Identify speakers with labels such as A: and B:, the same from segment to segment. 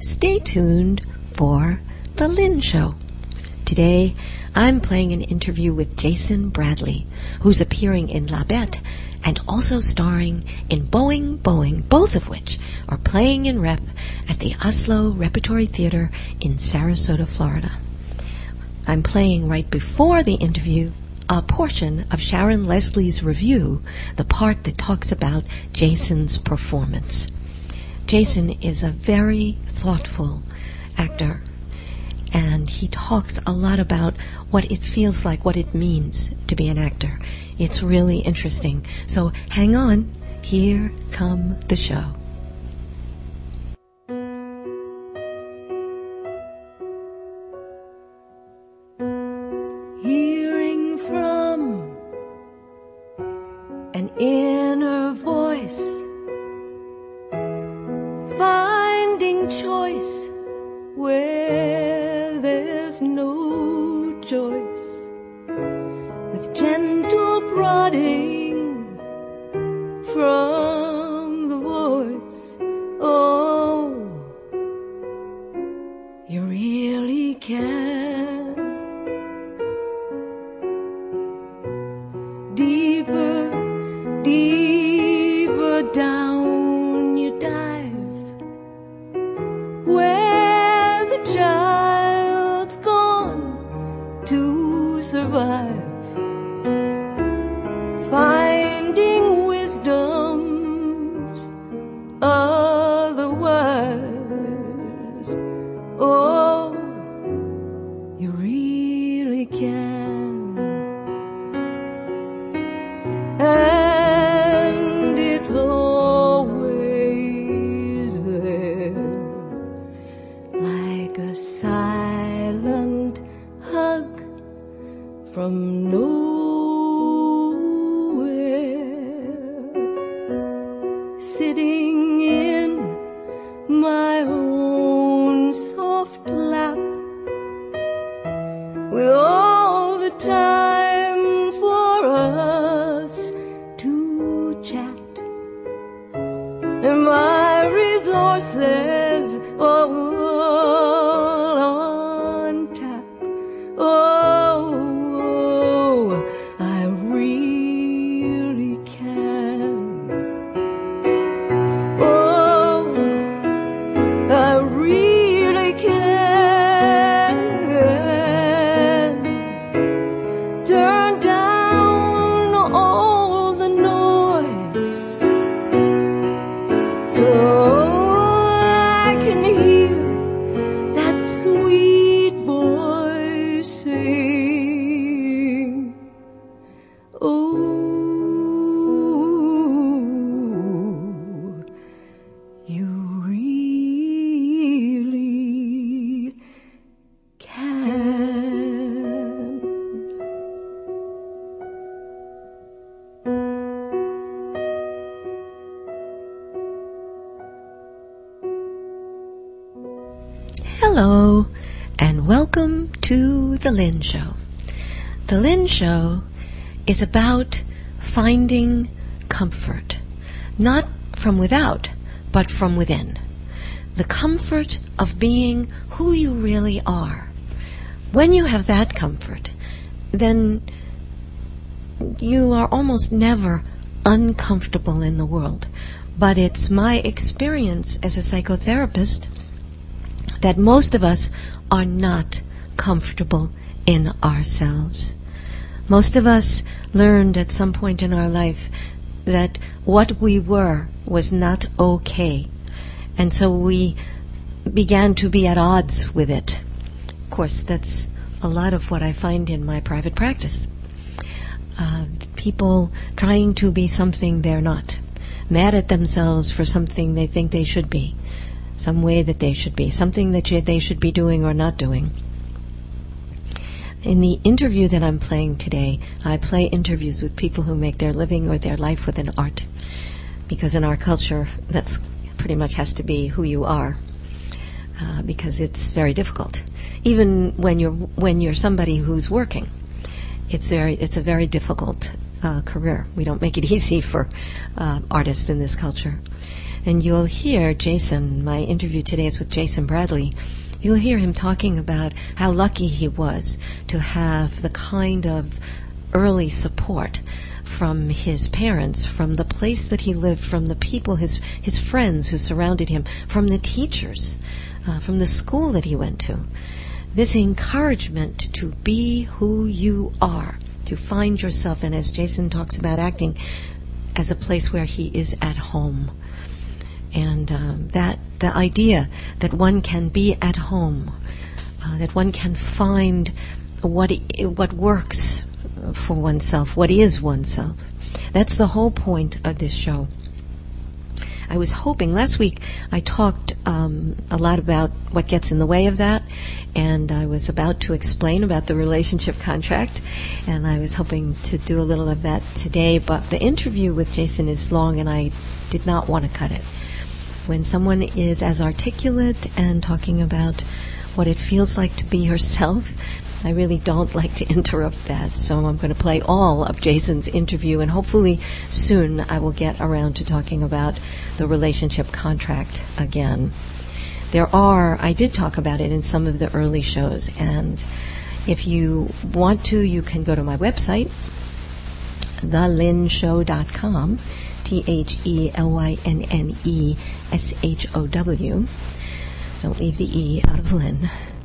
A: Stay tuned for The Lynn Show. Today, I'm playing an interview with Jason Bradley, who's appearing in La Bête and also starring in Boing Boing, both of which are playing in rep at the Oslo Repertory Theater in Sarasota, Florida. I'm playing right before the interview a portion of Sharon Leslie's review, the part that talks about Jason's performance. Jason is a very thoughtful actor, and he talks a lot about what it feels like, what it means to be an actor. It's really interesting. So hang on. Here come the show.
B: Hearing from an inner voice, finding choice where there's no choice, with gentle prodding from the voice. Oh, you really can. Deeper, deeper down you dive, where the child's gone to survive, finding wisdom's otherwise. Oh, you really can. And it's always there, like a silent hug from nowhere, sitting in my own soft lap, with all the time for us to chat, and my resources all on tap. Oh, I really can. Oh, I really can. Turn down all the noise so I can hear that sweet voice sing. Oh, you really can.
A: Hello, and welcome to The Lynn Show. The Lynn Show is about finding comfort, not from without, but from within. The comfort of being who you really are. When you have that comfort, then you are almost never uncomfortable in the world. But it's my experience as a psychotherapist that most of us are not comfortable in ourselves. Most of us learned at some point in our life that what we were was not okay. And so we began to be at odds with it. Of course, that's a lot of what I find in my private practice. People trying to be something they're not, mad at themselves for something they think they should be, some way that they should be, something that they should be doing or not doing. In the interview that I'm playing today, I play interviews with people who make their living or their life within art, because in our culture, that's pretty much has to be who you are, because it's very difficult. Even when you're somebody who's working, it's a very difficult career. We don't make it easy for artists in this culture. And you'll hear Jason, my interview today is with Jason Bradley. You'll hear him talking about how lucky he was to have the kind of early support from his parents, from the place that he lived, from the people, his friends who surrounded him, from the teachers, from the school that he went to. This encouragement to be who you are, to find yourself, and as Jason talks about acting, as a place where he is at home. And that the idea that one can be at home, that one can find what works for oneself, what is oneself. That's the whole point of this show. I was hoping, last week I talked a lot about what gets in the way of that, and I was about to explain about the relationship contract, and I was hoping to do a little of that today, but the interview with Jason is long and I did not want to cut it. When someone is as articulate and talking about what it feels like to be herself, I really don't like to interrupt that, so I'm going to play all of Jason's interview, and hopefully soon I will get around to talking about the relationship contract again. I did talk about it in some of the early shows, and if you want to, you can go to my website, thelynshow.com, TheLyneshow. Don't leave the E out of Lynn.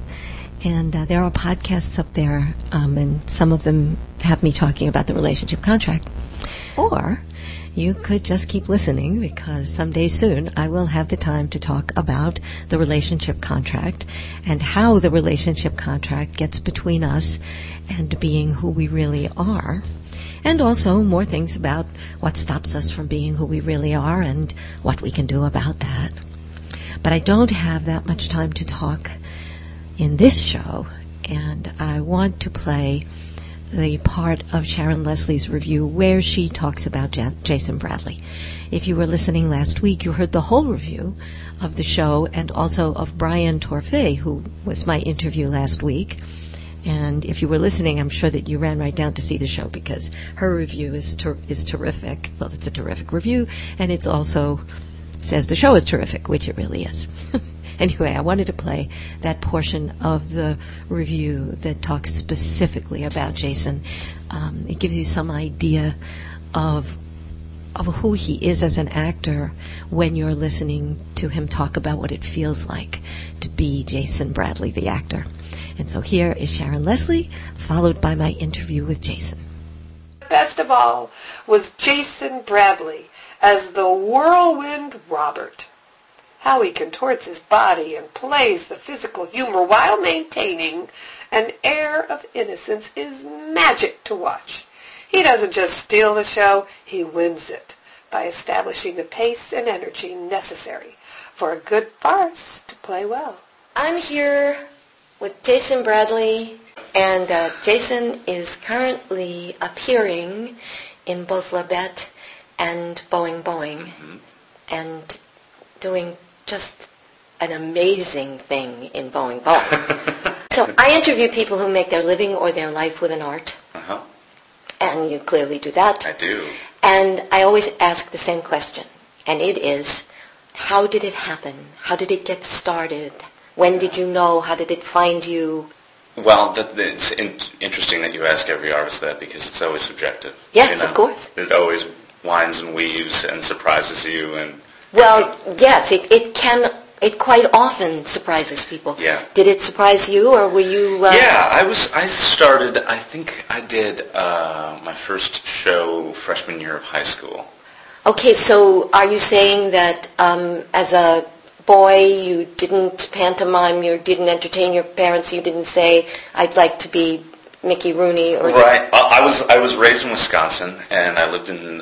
A: And there are podcasts up there, and some of them have me talking about the relationship contract. Or you could just keep listening, because someday soon I will have the time to talk about the relationship contract and how the relationship contract gets between us and being who we really are. And also more things about what stops us from being who we really are and what we can do about that. But I don't have that much time to talk in this show, and I want to play the part of Sharon Leslie's review where she talks about Jason Bradley. If you were listening last week, you heard the whole review of the show and also of Brian Torfey, who was my interview last week. And if you were listening, I'm sure that you ran right down to see the show, because her review is terrific. Well, it's a terrific review, and it's also says the show is terrific, which it really is. Anyway, I wanted to play that portion of the review that talks specifically about Jason. It gives you some idea of who he is as an actor when you're listening to him talk about what it feels like to be Jason Bradley, the actor. And so here is Sharon Leslie, followed by my interview with Jason.
C: Best of all was Jason Bradley as the whirlwind Robert. How he contorts his body and plays the physical humor while maintaining an air of innocence is magic to watch. He doesn't just steal the show, he wins it by establishing the pace and energy necessary for a good farce to play well. I'm here with Jason Bradley, and Jason is currently appearing in both La Bête and Boing Boing, and doing just an amazing thing in Boing Boing. So I interview people who make their living or their life with an art.
D: Uh-huh.
C: And you clearly do that.
D: I do.
C: And I always ask the same question. And it is, how did it happen? How did it get started? When did you know? How did it find you?
D: Well, it's interesting that you ask every artist that, because it's always subjective.
C: Yes, of course.
D: It always winds and weaves and surprises you. And
C: well, yes, it quite often surprises people.
D: Yeah.
C: Did it surprise you, or were you?
D: Yeah, I started. I think I did my first show freshman year of high school.
C: Okay, so are you saying that as a boy you didn't pantomime, you didn't entertain your parents, you didn't say, "I'd like to be Mickey Rooney"? Or
D: right. I was raised in Wisconsin, and I lived in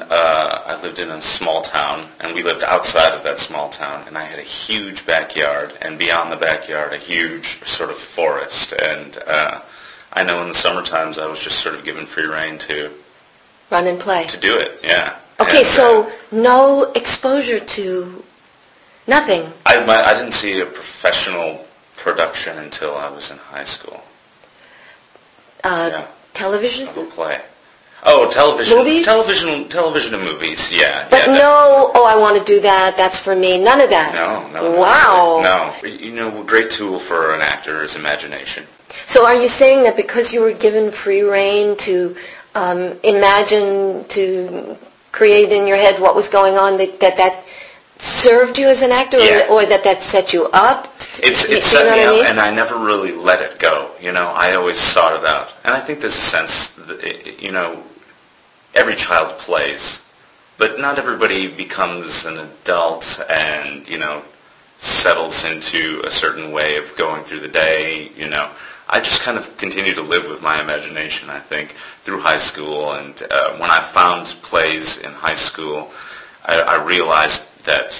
D: a small town, and we lived outside of that small town, and I had a huge backyard, and beyond the backyard, a huge sort of forest, and I know in the summer times I was just sort of given free rein to
C: run and play.
D: To do it, yeah.
C: Okay,
D: and,
C: so no exposure to nothing.
D: I didn't see a professional production until I was in high school.
C: Television?
D: Of a play. Oh, television,
A: Movies?
D: television and movies. Yeah.
A: But
D: yeah,
A: no, I want to do that. That's for me. None of that.
D: No.
A: Wow.
D: No. You know, a great tool for an actor is imagination.
A: So are you saying that because you were given free rein to imagine, to create in your head what was going on, that served you as an actor,
D: Yeah.
A: or that set you up?
D: It set me up, and I never really let it go. You know, I always sought it out. And I think there's a sense, that, you know, every child plays, but not everybody becomes an adult and, you know, settles into a certain way of going through the day, you know. I just kind of continued to live with my imagination, I think, through high school. And when I found plays in high school, I realized that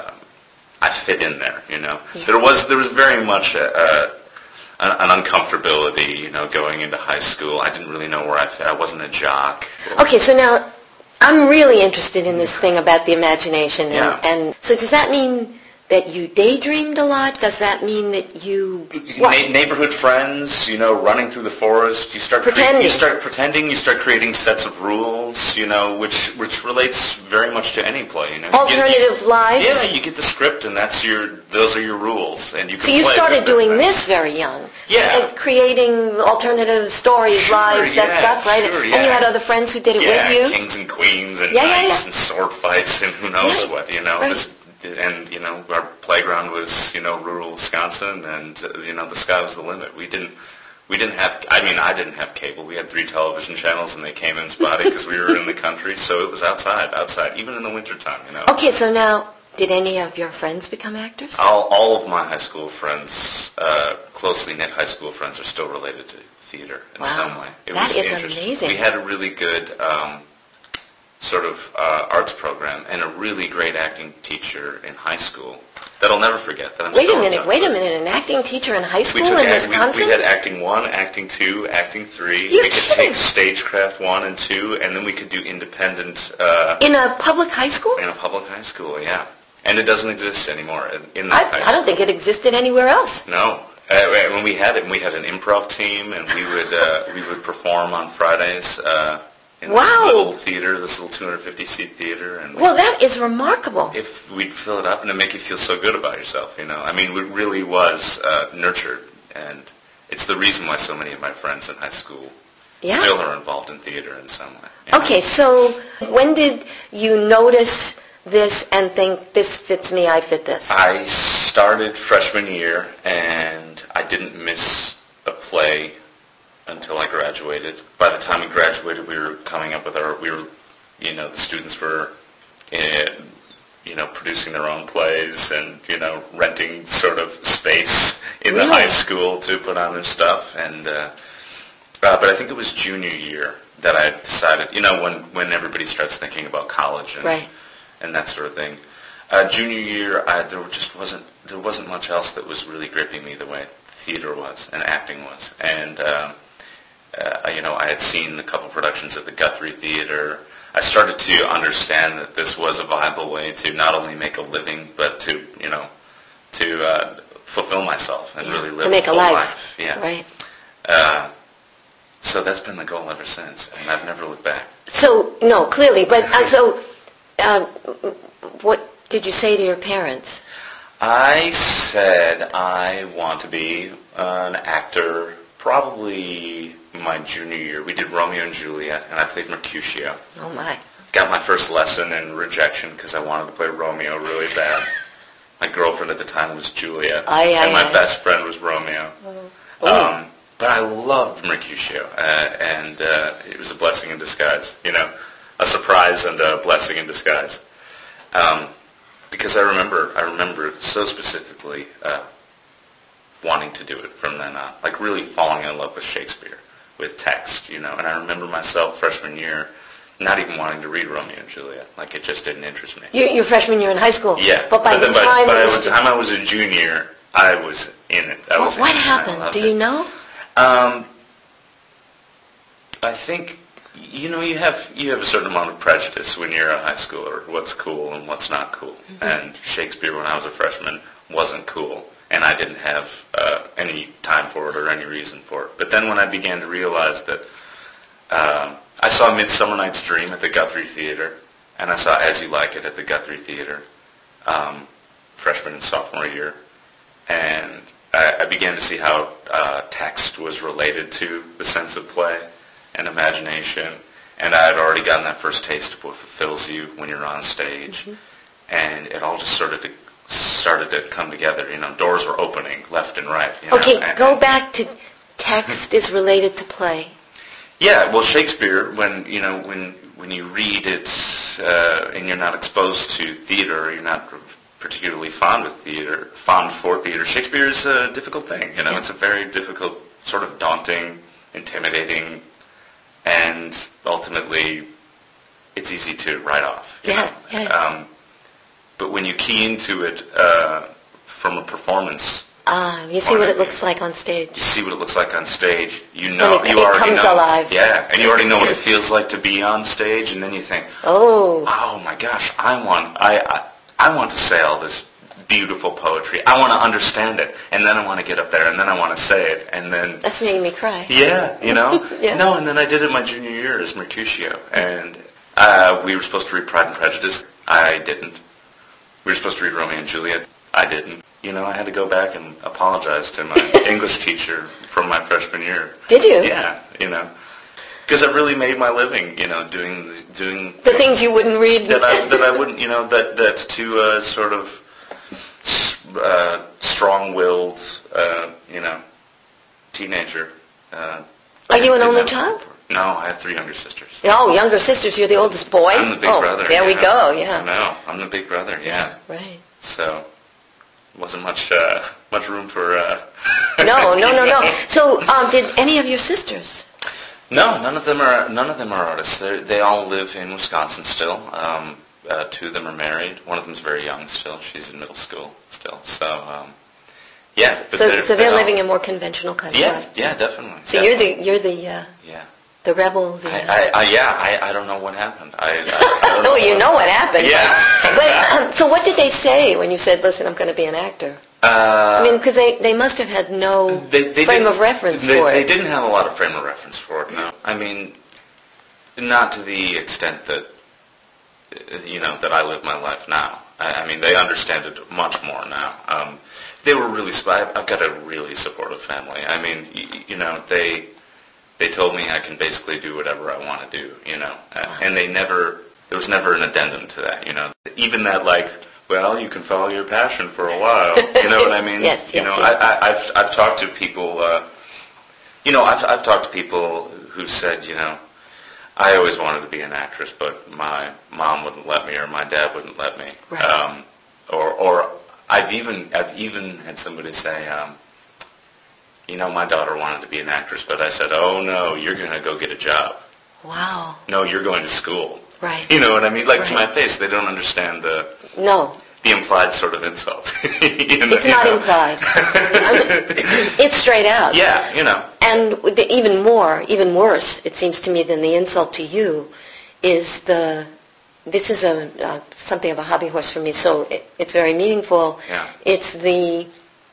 D: I fit in there, you know. Yeah. There was very much an uncomfortability, you know, going into high school. I didn't really know where I fit. I wasn't a jock.
A: Okay, so now I'm really interested in this thing about the imagination.
D: Yeah.
A: And so does that mean that you daydreamed a lot? Does that mean that you...
D: Neighborhood friends, you know, running through the forest. You start
A: pretending.
D: You start pretending. You start creating sets of rules, you know, which relates very much to any play. You know,
A: alternative lives.
D: Yeah, you get the script, and those are your rules, and you can.
A: So you
D: play
A: started doing
D: them.
A: this very young.
D: Yeah.
A: And creating alternative stories,
D: Sure,
A: lives, that
D: yeah,
A: stuff, right?
D: sure,
A: And
D: yeah.
A: you had other friends who did it with you.
D: Kings and queens and
A: Yeah,
D: knights
A: yeah.
D: and sword fights and who knows what, you know.
A: Right.
D: And, you know, our playground was, you know, rural Wisconsin, and, you know, the sky was the limit. We didn't have, I mean, I didn't have cable. We had 3 television channels, and they came in spotty because we were in the country, so it was outside, even in the wintertime, you know.
A: Okay, so now, did any of your friends become actors?
D: All of my high school friends, closely knit high school friends, are still related to theater in some way.
A: That is amazing.
D: We had a really good sort of arts program and a really great acting teacher in high school that I'll never forget. That I'm
A: Wait
D: still
A: a
D: in touch
A: minute,
D: with.
A: an acting teacher in high school
D: We took
A: in Wisconsin?
D: We had acting 1, acting 2, acting 3.
A: You're
D: we could
A: kidding.
D: take stagecraft 1 and 2, and then we could do independent
A: In a public high school?
D: in a public high school, yeah. And it doesn't exist anymore in that high
A: I
D: school.
A: don't think it existed anywhere else.
D: No. When we had it, we had an improv team, and we would perform on Fridays in this little theater, this little 250-seat theater. And
A: Well, that is remarkable.
D: if we'd fill it up, and it'd make you feel so good about yourself, you know. I mean, it really was nurtured, and it's the reason why so many of my friends in high school still are involved in theater in some way. You know?
A: Okay, so when did you notice this and think, this fits me, I fit this?
D: I started freshman year, and I didn't miss a play until I graduated. By the time we graduated, we were coming up with the students were, producing their own plays and, renting sort of space in the high school to put on their stuff. And but I think it was junior year that I decided, when everybody starts thinking about college and that sort of thing. Junior year, there wasn't much else that was really gripping me the way theater was and acting was. And I had seen a couple productions at the Guthrie Theater. I started to understand that this was a viable way to not only make a living, but to fulfill myself and really live
A: a full
D: life. Yeah.
A: Right.
D: So that's been the goal ever since, and I've never looked back.
A: So, no, clearly. But what did you say to your parents?
D: I said I want to be an actor probably my junior year. We did Romeo and Juliet, and I played Mercutio.
A: Oh, my.
D: Got my first lesson in rejection because I wanted to play Romeo really bad. My girlfriend at the time was Juliet, and my best friend was Romeo. But I loved Mercutio, and it was a blessing in disguise, a surprise and a blessing in disguise. Because I remember so specifically wanting to do it from then on, like really falling in love with Shakespeare, with text, and I remember myself freshman year not even wanting to read Romeo and Juliet, like it just didn't interest me.
A: Your freshman year in high school?
D: Yeah.
A: But by the time
D: I was a junior, I was in it.
A: What happened? Do you know?
D: I think, you have a certain amount of prejudice when you're a high schooler, what's cool and what's not cool. Mm-hmm. And Shakespeare, when I was a freshman, wasn't cool. And I didn't have any time for it or any reason for it. But then when I began to realize that I saw Midsummer Night's Dream at the Guthrie Theater, and I saw As You Like It at the Guthrie Theater, freshman and sophomore year. And I began to see how text was related to the sense of play and imagination. And I had already gotten that first taste of what fulfills you when you're on stage. Mm-hmm. And it all just started to come together. You know, doors were opening left and right. You know?
A: Okay, go back to text is related to play.
D: Yeah, well, Shakespeare, when you read it and you're not exposed to theater, you're not particularly fond for theater, Shakespeare is a difficult thing. You know, It's a very difficult, sort of daunting, intimidating, and ultimately, it's easy to write off. You know? But when you key into it from a performance,
A: you see what it looks like on stage.
D: You see what it looks like on stage. You know,
A: it comes alive.
D: Yeah, and you already know what it feels like to be on stage, and then you think, oh my gosh, I want to say all this beautiful poetry. I want to understand it, and then I want to get up there, and then I want to say it, and then
A: that's making me cry.
D: Yeah, you know.
A: Yeah.
D: No, and then I did it my junior year as Mercutio, and we were supposed to read Pride and Prejudice. I didn't. We were supposed to read Romeo and Juliet. I didn't. You know, I had to go back and apologize to my English teacher from my freshman year.
A: Did you?
D: Yeah, you know. Because I really made my living, you know, doing
A: the things you wouldn't read.
D: That I wouldn't, you know, that's to sort of strong-willed, you know, teenager.
A: Are you an only child?
D: No, I have 3 younger sisters.
A: Oh, younger sisters. You're the oldest boy?
D: I'm the big brother.
A: There we go, yeah.
D: I know. I'm the big brother, yeah.
A: Right.
D: So, wasn't much room for...
A: No. So, did any of your sisters?
D: No, none of them are artists. They all live in Wisconsin still. 2 of them are married. One of them's very young still. She's in middle school still. So, yeah. But
A: so they're living a more conventional kind of life.
D: Yeah, definitely.
A: So
D: definitely.
A: you're the rebel.
D: I don't know what happened. I don't know.
A: You know what happened.
D: Yeah.
A: But so what did they say when you said, "Listen, I'm going to be an actor"? I mean, because they must have had no frame of reference for it.
D: They didn't have a lot of frame of reference for it, no. I mean, not to the extent that, you know, that I live my life now. I mean, they understand it much more now. They were really, I've got a really supportive family. I mean, you know, they told me I can basically do whatever I want to do, you know. And there was never an addendum to that, you know. Even that, like, well, you can follow your passion for a while. You know what I mean?
A: Yes.
D: I've talked to people. You know, I've talked to people who said, you know, I always wanted to be an actress, but my mom wouldn't let me, or my dad wouldn't let me.
A: Right.
D: Or I've even had somebody say, you know, my daughter wanted to be an actress, but I said, oh no, you're going to go get a job.
A: Wow.
D: No, you're going to school.
A: Right.
D: You know what I mean? Like, to my face, they don't understand the implied sort of insult.
A: It's not implied. It's straight out.
D: Yeah, you know.
A: And even worse, it seems to me, than the insult to you, is this is something of a hobby horse for me, so it's very meaningful.
D: Yeah.
A: It's the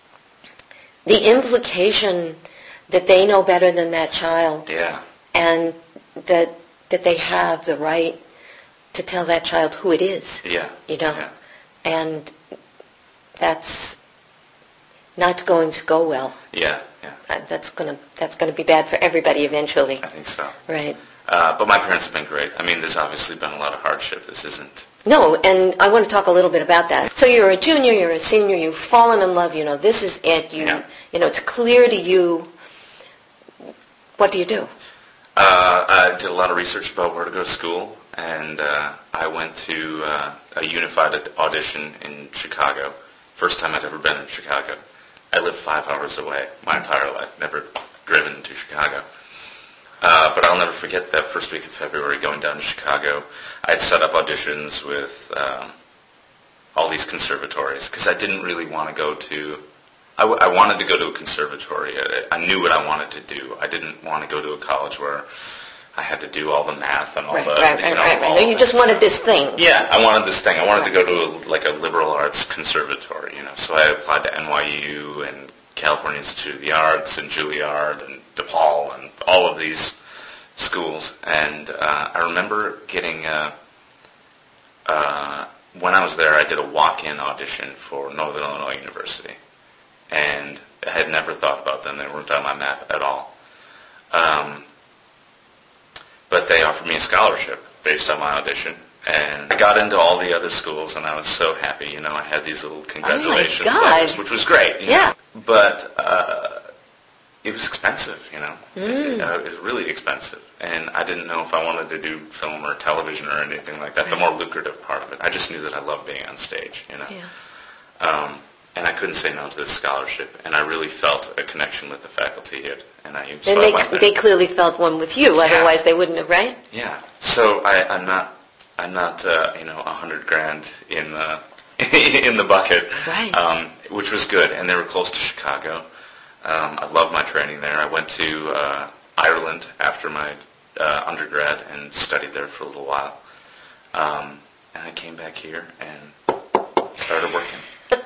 A: implication that they know better than that child.
D: Yeah.
A: And that they have the right to tell that child who it is.
D: Yeah.
A: You know?
D: Yeah.
A: And that's not going to go well.
D: Yeah.
A: That's gonna be bad for everybody eventually.
D: I think so.
A: Right.
D: But my parents have been great. I mean, there's obviously been a lot of hardship. This isn't...
A: No, and I want to talk a little bit about that. So you're a junior, you're a senior, you've fallen in love, you know, this is it. You know, it's clear to you. What do you do?
D: I did a lot of research about where to go to school, and I went to a unified audition in Chicago. First time I'd ever been in Chicago. I lived 5 hours away my entire life, never driven to Chicago. But I'll never forget that first week of February going down to Chicago. I had set up auditions with all these conservatories because I didn't really want to go to... I wanted to go to a conservatory. I knew what I wanted to do. I didn't want to go to a college where I had to do all the math and all
A: Right. You just wanted this thing.
D: Yeah, I wanted this thing. I wanted to go to a liberal arts conservatory, you know. So I applied to NYU and California Institute of the Arts and Juilliard and DePaul and all of these schools, and I remember getting, when I was there, I did a walk-in audition for Northern Illinois University, and I had never thought about them. They weren't on my map at all. But they offered me a scholarship based on my audition. And I got into all the other schools, and I was so happy. You know, I had these little congratulations letters, which was great. You know? But it was expensive, you know. It was really expensive. And I didn't know if I wanted to do film or television or anything like that, the more lucrative part of it. I just knew that I loved being on stage, you know. Yeah. And I couldn't say no to this scholarship, and I really felt a connection with the faculty at NIU. So
A: and they clearly felt one with you, otherwise they wouldn't have, right?
D: Yeah. So I'm not $100,000 in the in the bucket,
A: right?
D: Which was good, and they were close to Chicago. I loved my training there. I went to Ireland after my undergrad and studied there for a little while, and I came back here and started working.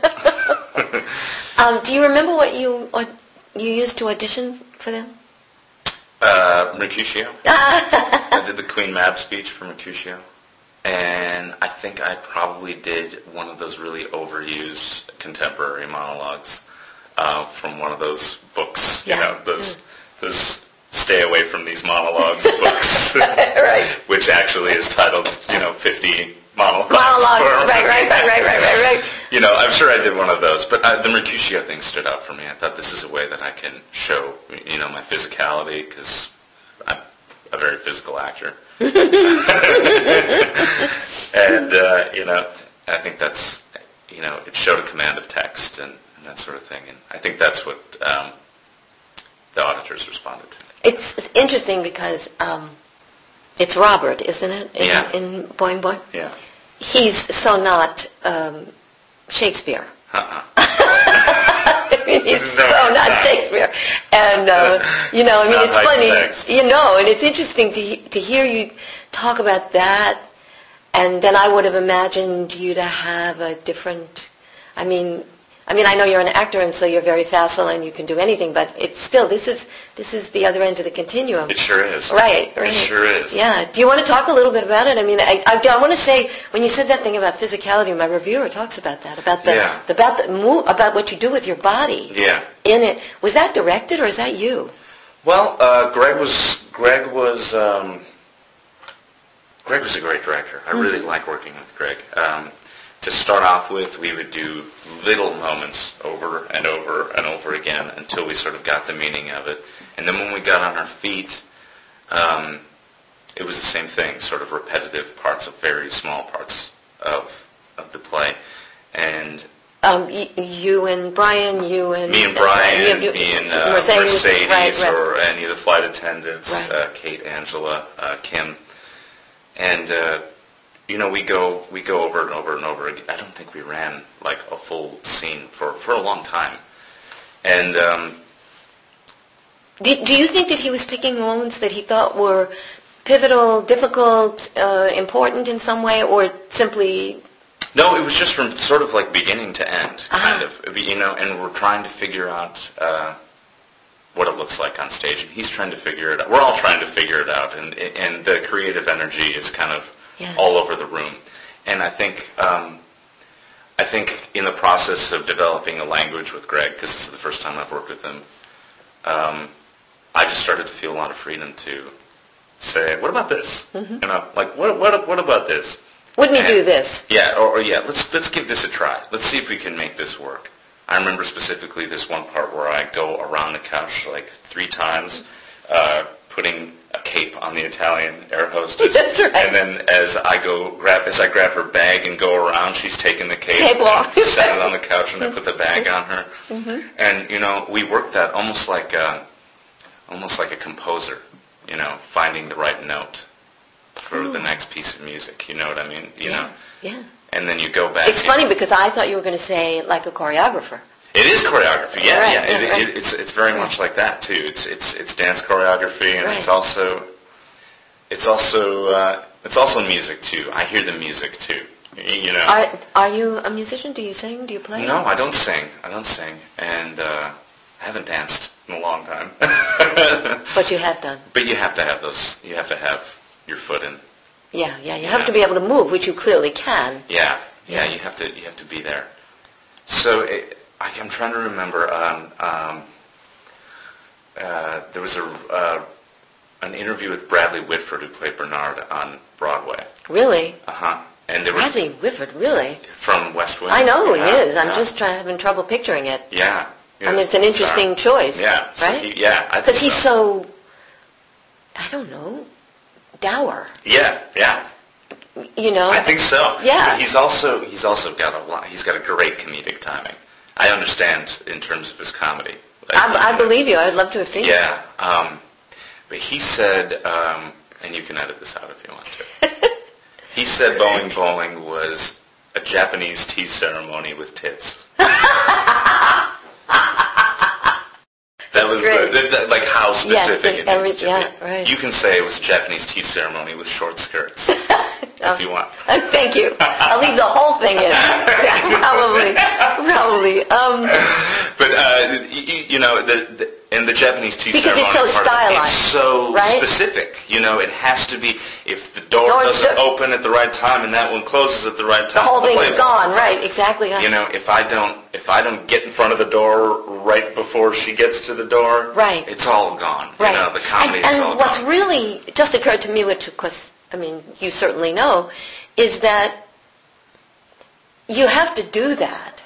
A: Do you remember what you used to audition for them?
D: Mercutio. I did the Queen Mab speech for Mercutio. And I think I probably did one of those really overused contemporary monologues from one of those books. You know, those Stay Away from These Monologues books.
A: Right.
D: Which actually is titled, 50 monologues.
A: Right.
D: You know, I'm sure I did one of those, but the Mercutio thing stood out for me. I thought this is a way that I can show, my physicality, because I'm a very physical actor. And, I think that's, it showed a command of text and that sort of thing. And I think that's what the auditors responded to.
A: It's interesting because it's Robert, isn't it? In Boing Boing?
D: Yeah.
A: He's so not Shakespeare. He's so not Shakespeare. And, it's funny, and it's interesting to hear you talk about that. And then I would have imagined you to have a different, I know you're an actor, and so you're very facile and you can do anything, but it's still, this is the other end of the continuum.
D: It sure is.
A: Right.
D: It sure is.
A: Yeah. Do you want to talk a little bit about it? I want to say, when you said that thing about physicality, my reviewer talks about that, about about what you do with your body.
D: Yeah.
A: In it. Was that directed, or is that you?
D: Well, Greg was a great director. I really like working with Greg. To start off with, we would do little moments over and over and over again until we sort of got the meaning of it. And then when we got on our feet, it was the same thing, sort of repetitive parts of very small parts of the play. And
A: you and Brian,
D: me and Brian, me and Mercedes,
A: right.
D: or any of the flight attendants, right. Kate, Angela, Kim. And, we go over and over and over again. I don't think we ran, like, a full scene for a long time. And
A: do you think that he was picking moments that he thought were pivotal, difficult, important in some way, or simply...
D: No, it was just from sort of like beginning to end, kind of, and we're trying to figure out what it looks like on stage, and he's trying to figure it out. We're all trying to figure it out, and the creative energy is kind of all over the room. And I think in the process of developing a language with Greg, because this is the first time I've worked with him, I just started to feel a lot of freedom to say, what about this? Mm-hmm. What about this?
A: Wouldn't he do this?
D: Yeah, let's give this a try. Let's see if we can make this work. I remember specifically this one part where I go around the couch like 3 times, putting a cape on the Italian air hostess.
A: That's right.
D: And then as I grab her bag and go around, she's taking the cape
A: off,
D: set it on the couch, and I put the bag on her. Mm-hmm. And we worked that almost like a composer, finding the right note for the next piece of music. You know what I mean? You know.
A: Yeah.
D: And then you go back.
A: It's funny because I thought you were going to say like a choreographer.
D: It is choreography, yeah,
A: right,
D: yeah.
A: Right.
D: It's very much like that too. It's dance choreography, and it's also music too. I hear the music too.
A: Are you a musician? Do you sing? Do you play?
D: No, I don't sing. And I haven't danced in a long time.
A: But you have done.
D: But you have to have those. You have to have your foot in.
A: Yeah. You have to be able to move, which you clearly can.
D: Yeah. You have to be there. So I'm trying to remember. There was an interview with Bradley Whitford, who played Bernard on Broadway.
A: Really?
D: And there
A: Bradley Whitford, really?
D: From West Wing.
A: I know who he is. I'm just having trouble picturing it.
D: Yeah.
A: I mean, it's an interesting choice.
D: Yeah.
A: Right?
D: Because
A: he's so, I don't know, dour.
D: Yeah.
A: You know?
D: I think so.
A: Yeah.
D: But he's also got a lot. He's got a great comedic timing. I understand in terms of his comedy.
A: I believe you. I'd love to have seen it.
D: Yeah. But he said, and you can edit this out if you want to. He said Boing Boing was a Japanese tea ceremony with tits. That was like how specific it is.
A: Yeah, right.
D: You can say it was a Japanese tea ceremony with short skirts if you want.
A: Thank you. I'll leave the whole thing in. Probably.
D: But you know, in the Japanese tea ceremony,
A: because it's so stylized,
D: it's so
A: right?
D: specific. You know, it has to be. If the door doesn't open at the right time and that one closes at the right time,
A: the whole thing is gone. Right? Exactly.
D: You know, if I don't get in front of the door right before she gets to the door,
A: right,
D: it's all gone.
A: Right.
D: You know, the comedy
A: is
D: all
A: gone. And what's
D: gone.
A: really just occurred to me, which of course, I mean, you certainly know, is that you have to do that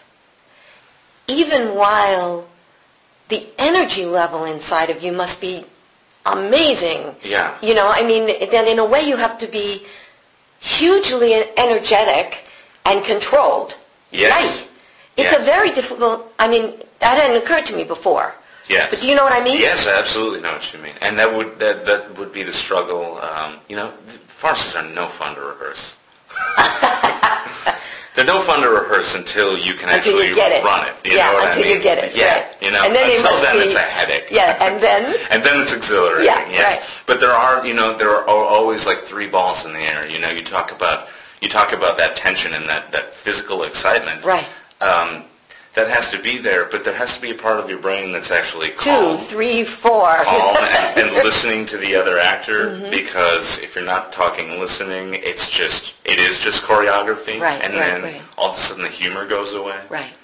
A: even while the energy level inside of you must be amazing.
D: Yeah.
A: You know, I mean, then in a way you have to be hugely energetic and controlled.
D: Yes.
A: Right. It's a very difficult, I mean, that hadn't occurred to me before.
D: Yes.
A: But do you know what I mean?
D: Yes, I absolutely know what you mean. And that would be the struggle. You know, farces are no fun to rehearse. They're no fun to rehearse until you can actually run it. You know what I mean?
A: You get it.
D: Yeah.
A: Right.
D: You know,
A: and then
D: until then it's a headache.
A: Yeah, and then?
D: And then it's exhilarating.
A: Yeah,
D: yes.
A: right.
D: But there are always like three balls in the air. You know, you talk about that tension and that physical excitement.
A: Right.
D: That has to be there, but there has to be a part of your brain that's actually calm.
A: 2, 3, 4.
D: Calm and listening to the other actor, because if you're not talking and listening, it is just choreography, and then all of a sudden the humor goes away.
A: Right.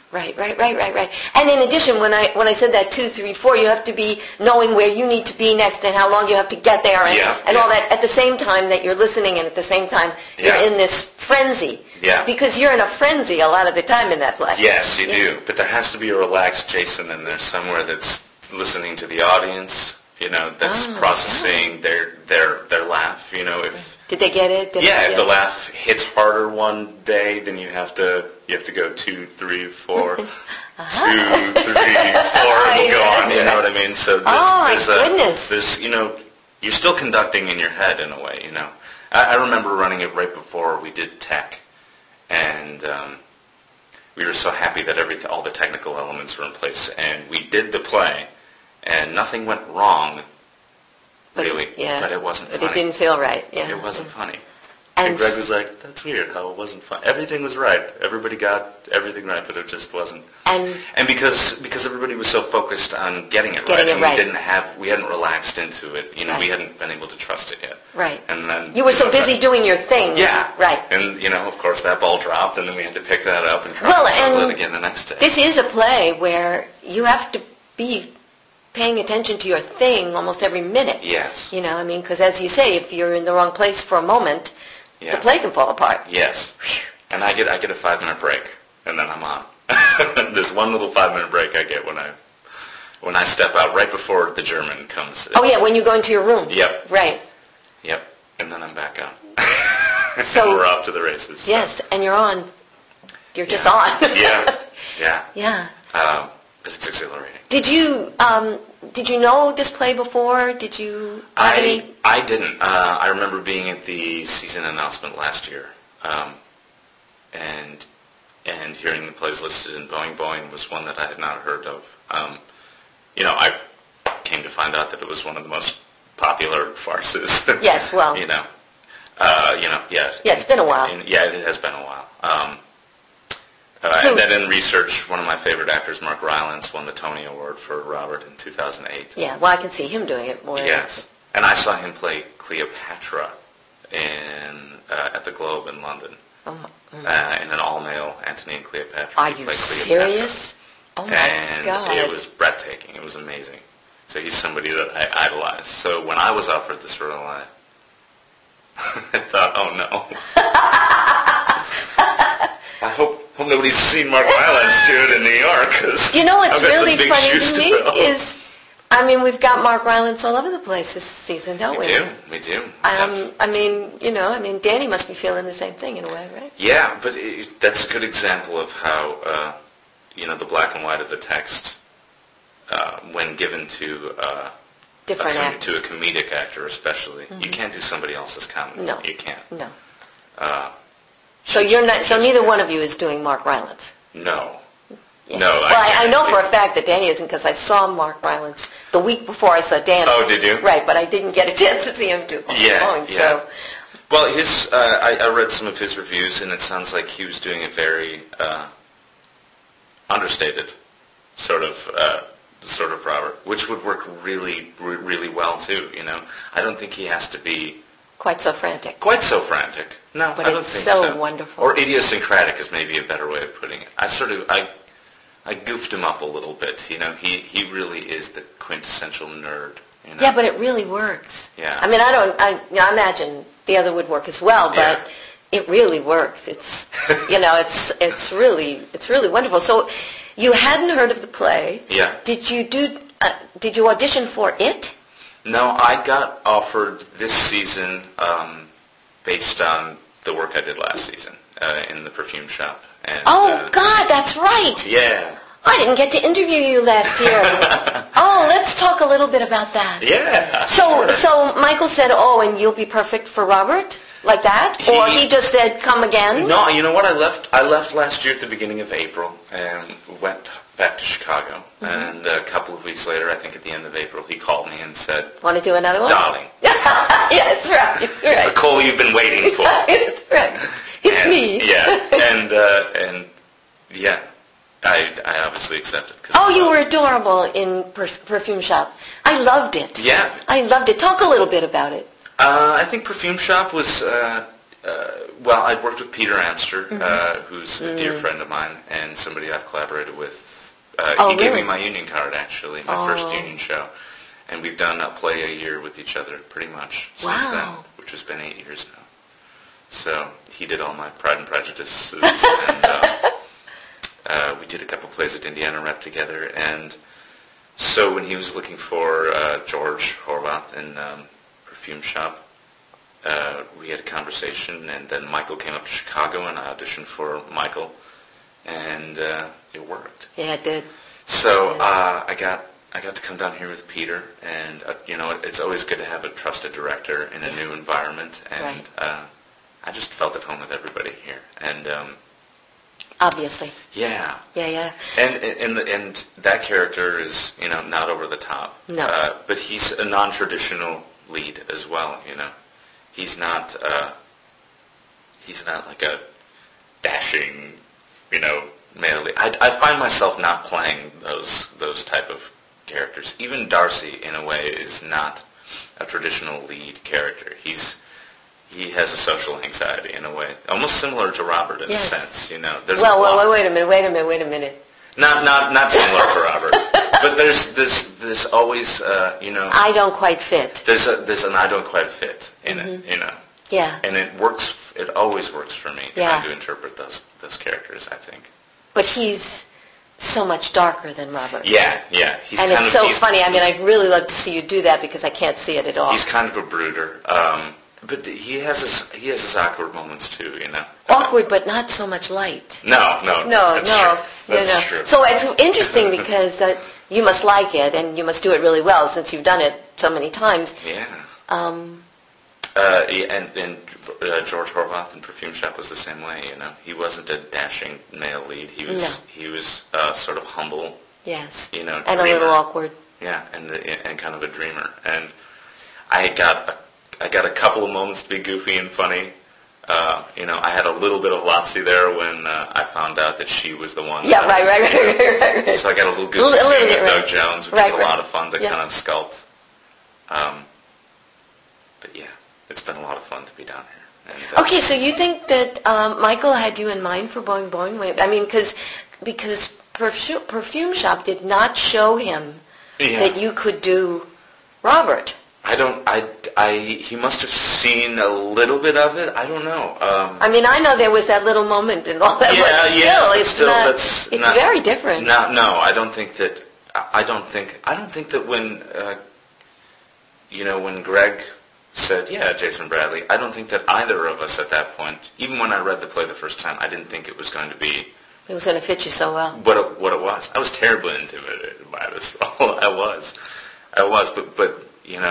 A: And in addition, when I said that 2, 3, 4, you have to be knowing where you need to be next and how long you have to get there and all that at the same time that you're listening and at the same time you're in this frenzy.
D: Yeah.
A: Because you're in a frenzy a lot of the time in that play.
D: Yes, you do. But there has to be a relaxed Jason in there somewhere that's listening to the audience, you know, that's processing their laugh, you know, if
A: did they get it?
D: If the laugh hits harder one day, then you have to go 2, 3, 4, 2, 3, 4, and we'll go on. You know what I mean? So there's you know, you're still conducting in your head in a way. You know, I remember running it right before we did tech, and we were so happy that all the technical elements were in place, and we did the play, and nothing went wrong. Really, but it wasn't funny.
A: But it didn't feel right. Yeah.
D: It wasn't funny. And Greg was like, "That's weird how it wasn't fun. Everything was right. Everybody got everything right, but it just wasn't." And because everybody was so focused on getting it right, and we hadn't relaxed into it. You know, we hadn't been able to trust it yet. Right. And then
A: you were so busy doing your thing.
D: Yeah.
A: Right.
D: And you know, of course, that ball dropped, and then we had to pick that up and try to settle it again the next day.
A: This is a play where you have to be paying attention to your thing almost every minute.
D: Yes.
A: You know, I mean, because as you say, if you're in the wrong place for a moment, the play can fall apart.
D: Yes. And I get a 5-minute break, and then I'm on. There's one little 5-minute break I get when I step out right before the German comes.
A: Oh yeah, when you go into your room.
D: Yep.
A: Right.
D: Yep. And then I'm back on. So we're off to the races.
A: Yes, and you're on. You're just on.
D: Yeah. But it's exhilarating.
A: Did you know this play before? Did you have any?
D: I didn't. I remember being at the season announcement last year, and hearing the plays listed in Boing Boing was one that I had not heard of. You know, I came to find out that it was one of the most popular farces.
A: Yes, well.
D: You know,
A: Yeah, it's been a while.
D: Yeah, it has been a while. And then in research, one of my favorite actors, Mark Rylance, won the Tony Award for Robert in 2008.
A: Yeah, well, I can see him doing it more.
D: Yes. And I saw him play Cleopatra at the Globe in London. In an all-male Antony and Cleopatra.
A: Are you serious? Oh, my God.
D: And it was breathtaking. It was amazing. So he's somebody that I idolize. So when I was offered this role, I thought, oh, no. I hope nobody's seen Mark Rylance do it in New York. Cause
A: you know what's really funny
D: to
A: me is, I mean, we've got Mark Rylance all over the place this season, don't we?
D: We do.
A: I mean, Danny must be feeling the same thing in a way, right?
D: Yeah, but that's a good example of how, the black and white of the text, when given to to a comedic actor especially, you can't do somebody else's comedy.
A: No.
D: You can't.
A: No. So you're not. So neither one of you is doing Mark Rylance.
D: No.
A: Yeah.
D: No.
A: Well, I know for a fact that Danny isn't because I saw Mark Rylance the week before I saw Danny.
D: Oh, did you?
A: Right, but I didn't get a chance to see him do it.
D: Yeah.
A: So.
D: Well, I read some of his reviews, and it sounds like he was doing a very understated sort of Robert, which would work really, really well too. I don't think he has to be
A: quite so frantic.
D: No,
A: but
D: I don't think
A: so. Wonderful.
D: Or idiosyncratic is maybe a better way of putting it. I goofed him up a little bit. He really is the quintessential nerd.
A: Yeah, but it really works.
D: Yeah.
A: I mean, I imagine the other would work as well, but it really works. It's it's really wonderful. So you hadn't heard of the play.
D: Yeah.
A: Did you audition for it?
D: No, I got offered this season based on the work I did last season in the perfume shop. And,
A: God, that's right.
D: Yeah.
A: I didn't get to interview you last year. Let's talk a little bit about that.
D: Yeah.
A: So Michael said, and you'll be perfect for Robert? Like that? Or he just said, come again?
D: No, you know what? I left last year at the beginning of April and went back to Chicago. Mm-hmm. And a couple of weeks later, I think at the end of April, he called me and said,
A: want to do another one?
D: Darling.
A: Yeah, that's right.
D: It's the call you've been waiting for.
A: That's right. It's me.
D: Yeah. Yeah. I obviously accepted.
A: You were adorable in Perfume Shop. I loved it.
D: Yeah.
A: I loved it. Talk a little bit about it.
D: I think Perfume Shop was, I'd worked with Peter Amster, who's a dear friend of mine and somebody I've collaborated with. He gave me my union card, actually, my first union show. And we've done a play a year with each other pretty much since then, which has been 8 years now. So he did all my Pride and Prejudices, and we did a couple plays at Indiana Rep together. And so when he was looking for George Horvath in Perfume Shop, we had a conversation, and then Michael came up to Chicago, and I auditioned for Michael, and it worked.
A: Yeah, it did.
D: So I got to come down here with Peter, and it's always good to have a trusted director in a new environment, and I just felt at home with everybody here, and
A: obviously.
D: Yeah.
A: Yeah.
D: And that character is not over the top.
A: No.
D: But he's a non-traditional lead as well. He's not like a dashing male lead. I find myself not playing those type of characters. Even Darcy, in a way, is not a traditional lead character. He has a social anxiety in a way, almost similar to Robert in a sense. There's
A: wait a minute.
D: Not similar to Robert, but there's always
A: I don't quite fit.
D: There's an I don't quite fit in it.
A: Yeah.
D: And it works. It always works for me trying to interpret those characters, I think.
A: But he's so much darker than Robert.
D: Yeah.
A: And it's so funny. I mean, I'd really love to see you do that because I can't see it at all.
D: He's kind of a brooder. But he has his awkward moments too,
A: Awkward, but not so much light.
D: No. That's true.
A: So it's interesting because you must like it and you must do it really well since you've done it so many times.
D: Yeah. And George Horvath in Perfume Shop was the same way. He wasn't a dashing male lead. He was sort of humble.
A: Yes.
D: And
A: a little awkward.
D: Yeah, and kind of a dreamer. And I got a couple of moments to be goofy and funny, I had a little bit of Lotsie there when I found out that she was the one.
A: Yeah, right.
D: So I got a little goofy scene with Doug Jones, which was a lot of fun to kind of sculpt. But yeah, it's been a lot of fun to be down here. And,
A: Okay, so you think that Michael had you in mind for Boing Boing? I mean, because Perfume Shop did not show him that you could do Robert.
D: He must have seen a little bit of it. I don't know.
A: I mean, I know there was that little moment and all that. It's very different.
D: No, I don't think that. I don't think that when when Greg said, "Yeah, Jason Bradley," I don't think that either of us at that point, even when I read the play the first time, I didn't think it was going to be.
A: It was going to fit you so well.
D: What it was. I was terribly intimidated by this role. I was, but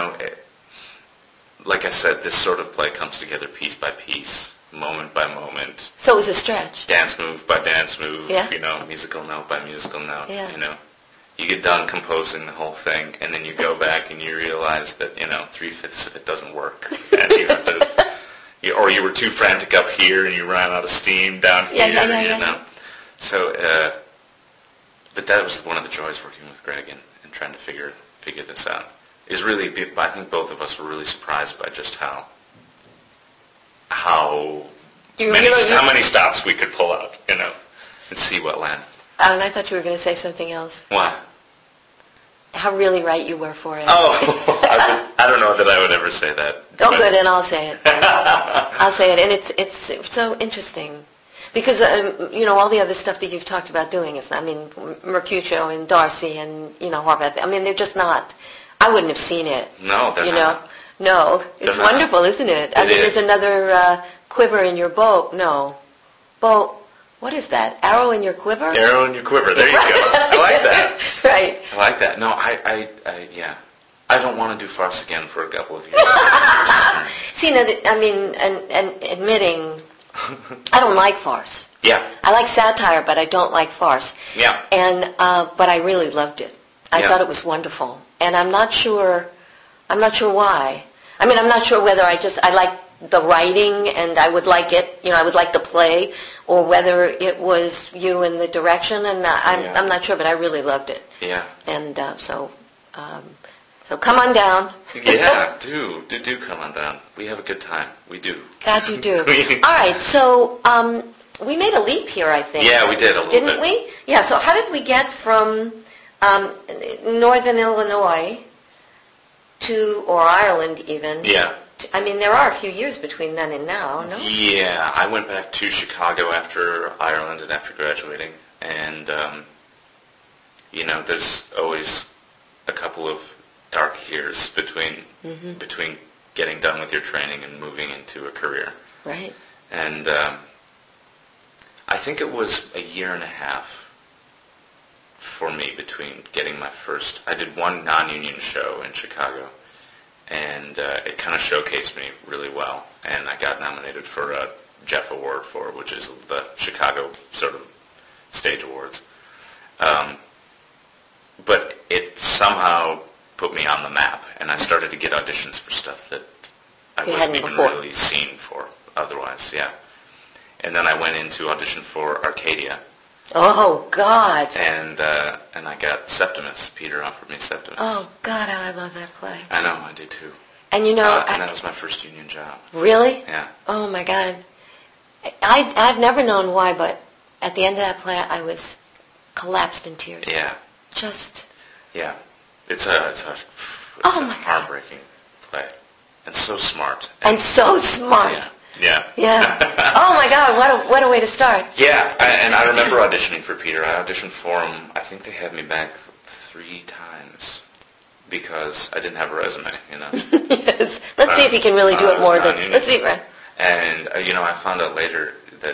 D: like I said, this sort of play comes together piece by piece, moment by moment.
A: So it was a stretch.
D: Dance move by dance move,
A: yeah.
D: Musical note by musical note,
A: yeah.
D: You get done composing the whole thing, and then you go back and you realize that, 3/5 of it doesn't work. And you have to, or you were too frantic up here and you ran out of steam down here,
A: Yeah.
D: So, but that was one of the joys working with Greg and trying to figure this out. Is really, I think both of us were really surprised by just how many stops we could pull out, and see what landed.
A: And I thought you were going to say something else.
D: What?
A: How really right you were for it.
D: Oh, I don't know that I would ever say that.
A: Oh, good, and I'll say it. I'll say it, and it's so interesting. Because, all the other stuff that you've talked about doing is, Mercutio and Darcy and, Horvath, they're just not, I wouldn't have seen it.
D: No, they're not.
A: No, it's wonderful, isn't it? It's another quiver in your bow. No. Bow, what is that? Arrow in your quiver?
D: Arrow in your quiver, there you go. I like that.
A: Right.
D: I like that. No, yeah. I don't want to do farce again for a couple of years.
A: See, and admitting, I don't like farce.
D: Yeah.
A: I like satire, but I don't like farce.
D: Yeah.
A: And but I really loved it. I thought it was wonderful, and I'm not sure why. I'm not sure whether I like the writing and I would like it. I would like the play, or whether it was you and the direction. And I'm not sure, but I really loved it.
D: Yeah.
A: And so come on down.
D: Yeah, do come on down. We have a good time. We do.
A: God, you do. All right, so we made a leap here, I think.
D: Yeah, we did a little bit.
A: Didn't we? Yeah, so how did we get from northern Illinois or Ireland even?
D: Yeah.
A: There are a few years between then and now, no?
D: Yeah, I went back to Chicago after Ireland and after graduating. And, there's always a couple of dark years between getting done with your training and moving into a career.
A: Right.
D: And I think it was a year and a half for me between getting my first. I did one non-union show in Chicago, and it kind of showcased me really well. And I got nominated for a Jeff Award for it, which is the Chicago sort of stage awards. But it somehow put me on the map, and I started to get auditions for stuff that I wasn't even really seen for otherwise, yeah. And then I went in to audition for Arcadia.
A: Oh, God.
D: And I got Septimus. Peter offered me Septimus.
A: Oh, God, how I love that play.
D: I know, I do too.
A: And
D: and that was my first union job.
A: Really?
D: Yeah.
A: Oh, my God. I've never known why, but at the end of that play, I was collapsed in tears.
D: Yeah. Yeah. It's a heartbreaking play. And so smart.
A: And so smart.
D: Yeah.
A: Oh my God! What a way to start.
D: Yeah, and I remember auditioning for Peter. I auditioned for him. I think they had me back 3 times because I didn't have a resume.
A: Yes. Let's see if he can really do it more than. Let's see, right?
D: And I found out later that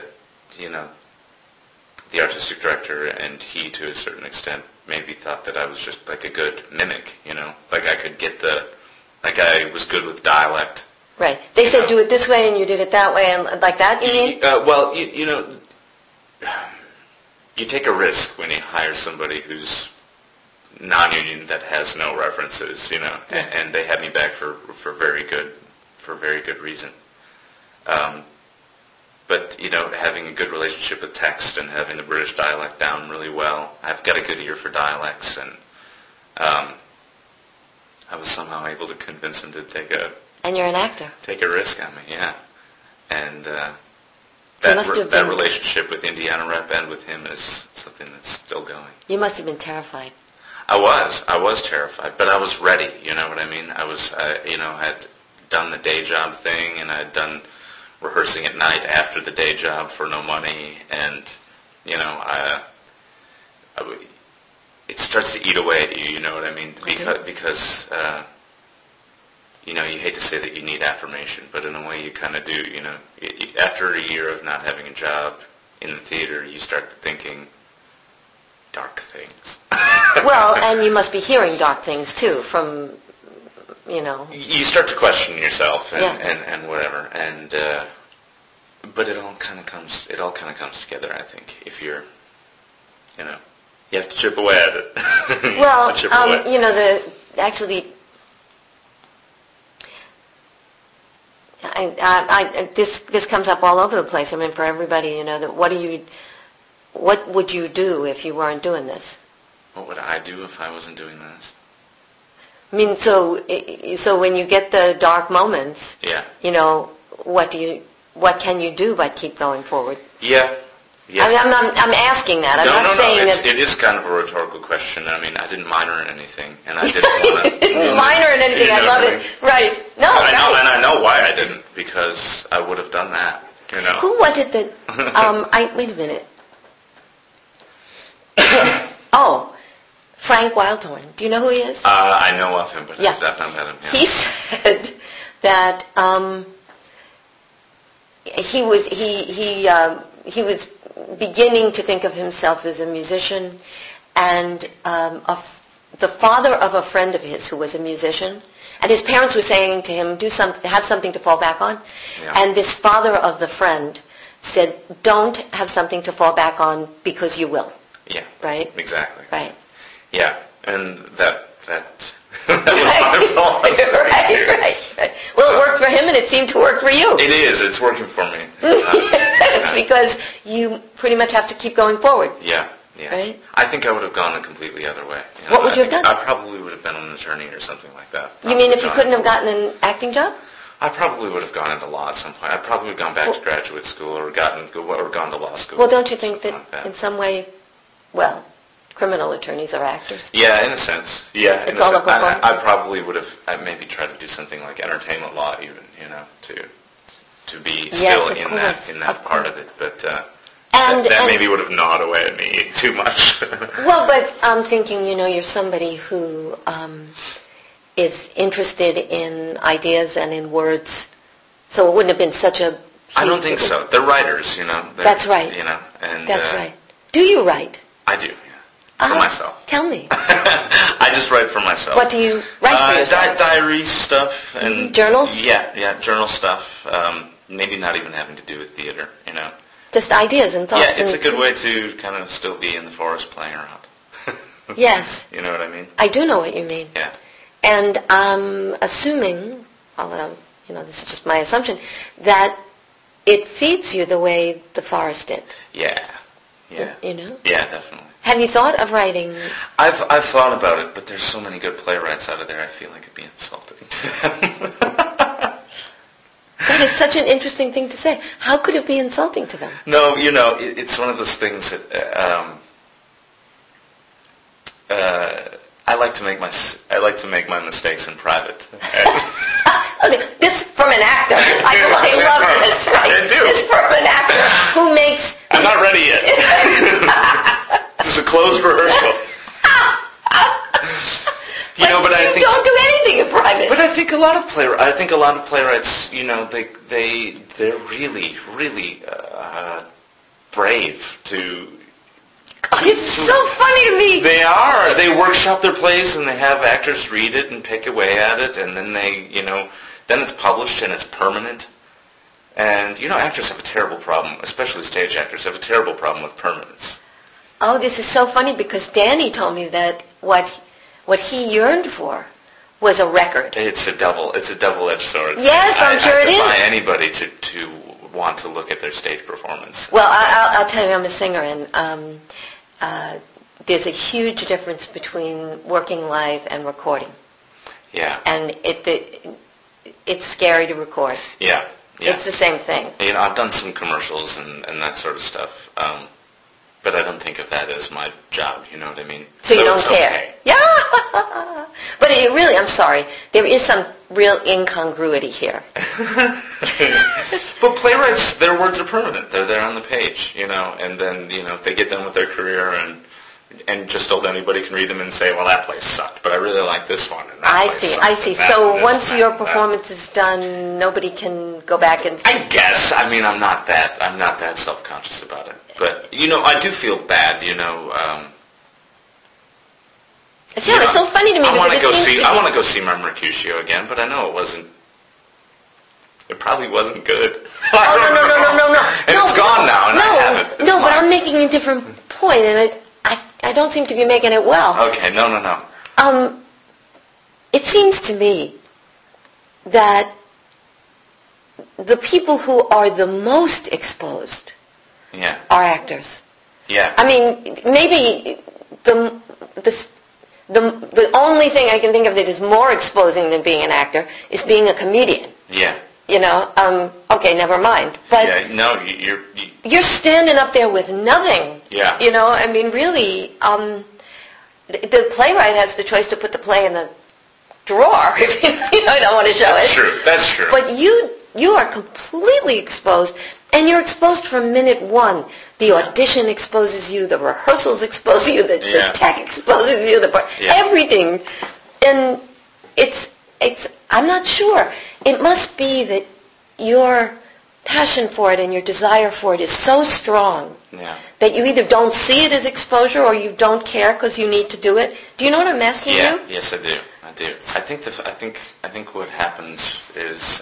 D: the artistic director and he, to a certain extent, maybe thought that I was just like a good mimic. Like I could get like I was good with dialect.
A: Right. They said do it this way, and you did it that way, and like that, you mean?
D: Well, you take a risk when you hire somebody who's non-union that has no references, and they had me back for very good reason. but having a good relationship with text and having the British dialect down really well, I've got a good ear for dialects, and I was somehow able to convince him to take a.
A: And you're an actor.
D: Take a risk on me, yeah. And that relationship with Indiana Rep and with him is something that's still going.
A: You must have been terrified.
D: I was terrified, but I was ready. You know what I mean? I was, had done the day job thing, and I had done rehearsing at night after the day job for no money, and it starts to eat away at you. You know what I mean? Because you hate to say that you need affirmation, but in a way you kind of do. After a year of not having a job in the theater, you start thinking dark things.
A: Well, and you must be hearing dark things too from,
D: You start to question yourself and whatever, and but it all kind of comes together. I think if you're, you have to chip away at it.
A: Well,
D: Actually,
A: this comes up all over the place. I mean, for everybody, that what would you do if you weren't doing this?
D: What would I do if I wasn't doing this?
A: I mean, so when you get the dark moments, what can you do but keep going forward?
D: Yeah.
A: I mean, I'm asking that. I'm not saying that.
D: It is kind of a rhetorical question. I mean, I didn't minor in anything, and I didn't want to.
A: Didn't minor in anything. I love it. Right. No.
D: I know why I didn't, because I would have done that.
A: Who was it that? Wait a minute. Oh, Frank Wildhorn. Do you know who he is?
D: I know of him, but I've not met him. Yeah.
A: He said that he was beginning to think of himself as a musician, and the father of a friend of his who was a musician, and his parents were saying to him, have something to fall back on, and this father of the friend said, don't have something to fall back on because you will.
D: Yeah.
A: Right?
D: Exactly.
A: Right.
D: Yeah, and that was my philosophy.
A: Right. Well, it worked for him, and it seemed to work for you.
D: It is. It's working for me.
A: It's because you pretty much have to keep going forward.
D: Yeah.
A: Right?
D: I think I would have gone a completely other way.
A: What would you have done?
D: I probably would have been an attorney or something like that.
A: You mean if you couldn't have gotten an acting job?
D: I probably would have gone into law at some point. I probably would have gone back to graduate school or gone to law school.
A: Well, don't you think that in some way, criminal attorneys are actors?
D: Yeah, in a sense. Yeah,
A: it's all up
D: I probably would have maybe tried to do something like entertainment law, even to be still in that part of it. But that maybe would have gnawed away at me too much.
A: Well, but I'm thinking, you're somebody who is interested in ideas and in words, so it wouldn't have been such a.
D: I don't think so. They're writers,
A: That's right.
D: And
A: that's right. Do you write?
D: I do. For myself.
A: Tell me.
D: I just write for myself.
A: What do you write for yourself?
D: Diary stuff and
A: journals.
D: Yeah, journal stuff. Maybe not even having to do with theater.
A: Just ideas and thoughts.
D: Yeah, it's a good way to kind of still be in the forest playing around.
A: Yes.
D: You know what I mean?
A: I do know what you mean.
D: Yeah.
A: And I'm assuming, although this is just my assumption, that it feeds you the way the forest did.
D: Yeah.
A: Yeah,
D: definitely.
A: Have you thought of writing?
D: I've thought about it, but there's so many good playwrights out of there. I feel like it'd be insulting to them.
A: That is such an interesting thing to say. How could it be insulting to them?
D: No, it's one of those things that I like to make my mistakes in private.
A: Okay, this from an actor. I love this. Right?
D: I do.
A: This from an actor who makes.
D: I'm not ready yet. This is a closed rehearsal. But I think
A: don't do anything in private.
D: But I think a lot of playwrights, they're really, really brave to.
A: It's so funny to me.
D: They are. They workshop their plays and they have actors read it and pick away at it, and then then it's published and it's permanent. And actors have a terrible problem, especially stage actors have a terrible problem with permanence.
A: Oh, this is so funny because Danny told me that what he yearned for was a record.
D: It's a double-edged sword.
A: Yes, I'm sure it is.
D: I defy anybody to want to look at their stage performance.
A: Well, I'll tell you, I'm a singer, and there's a huge difference between working live and recording.
D: Yeah.
A: And it's scary to record.
D: Yeah.
A: It's the same thing.
D: I've done some commercials and that sort of stuff, but I don't think of that as my job, you know what I mean?
A: So you don't care.
D: Okay.
A: Yeah. But really, I'm sorry, there is some real incongruity here.
D: But playwrights, their words are permanent. They're there on the page, and then, if they get done with their career and just told anybody can read them and say, well, that play sucked, but I really like this one. And that
A: I see. So once your performance is done, nobody can go back and say.
D: I guess. I mean, I'm not that self-conscious about it. But, I do feel bad,
A: It's so funny to me.
D: I want to go see my Mercutio again, but I know it probably wasn't good.
A: No.
D: And it's gone now, and I have it.
A: But I'm making a different point, and I don't seem to be making it well.
D: Okay, no.
A: It seems to me that the people who are the most exposed are actors.
D: Yeah.
A: I mean, maybe the only thing I can think of that is more exposing than being an actor is being a comedian.
D: Yeah.
A: Okay, never mind. But you're standing up there with nothing.
D: Yeah.
A: I mean, really, the playwright has the choice to put the play in the drawer if you don't want to show it.
D: That's true.
A: But you are completely exposed, and you're exposed from minute one. The audition exposes you, the rehearsals expose you, the tech exposes you, everything. And it's I'm not sure. It must be that your passion for it and your desire for it is so strong that you either don't see it as exposure or you don't care because you need to do it. Do you know what I'm asking you?
D: Yes, I do. I think what happens is,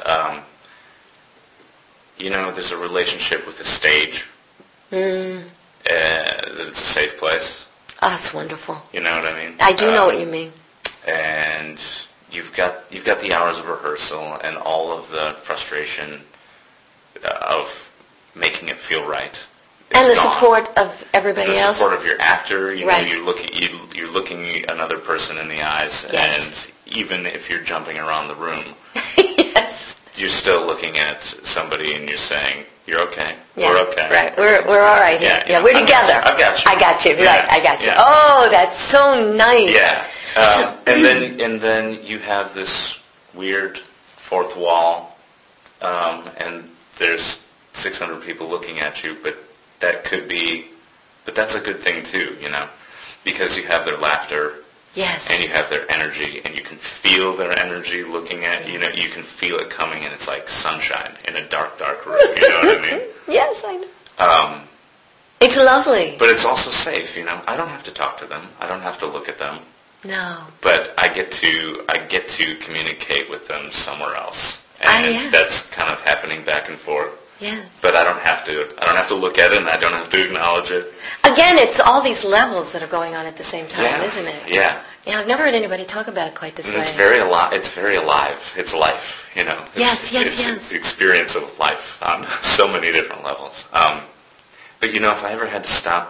D: there's a relationship with the stage. That it's a safe place.
A: Oh, that's wonderful.
D: You know what I mean?
A: I do know what you mean.
D: And you've got the hours of rehearsal and all of the frustration of making it feel right.
A: And the support of everybody else.
D: The support of your actor.
A: Right.
D: You're looking another person in the eyes,
A: yes.
D: And even if you're jumping around the room,
A: yes,
D: you're still looking at somebody and you're saying, "You're okay.
A: Yeah.
D: We're okay.
A: Right. We're all right here. Yeah, we're together.
D: I've got you.
A: I got you.
D: Yeah.
A: Right. I got you.
D: Yeah.
A: Oh, that's so nice.
D: Yeah. And then you have this weird fourth wall, and there's 600 people looking at you, but that's a good thing too, because you have their laughter.
A: Yes.
D: And you have their energy, and you can feel their energy looking at you. You can feel it coming, and it's like sunshine in a dark, dark room. You know what I mean?
A: Yes, I know. It's lovely.
D: But it's also safe. I don't have to talk to them. I don't have to look at them.
A: No.
D: But I get to communicate with them somewhere else, and that's kind of happening back and forth.
A: Yes.
D: But I don't have to look at it, and I don't have to acknowledge it.
A: Again, it's all these levels that are going on at the same time, isn't it?
D: Yeah.
A: Yeah, I've never heard anybody talk about it quite this way.
D: It's very alive. It's very alive. It's life.
A: Yes.
D: It's the experience of life on so many different levels. But if I ever had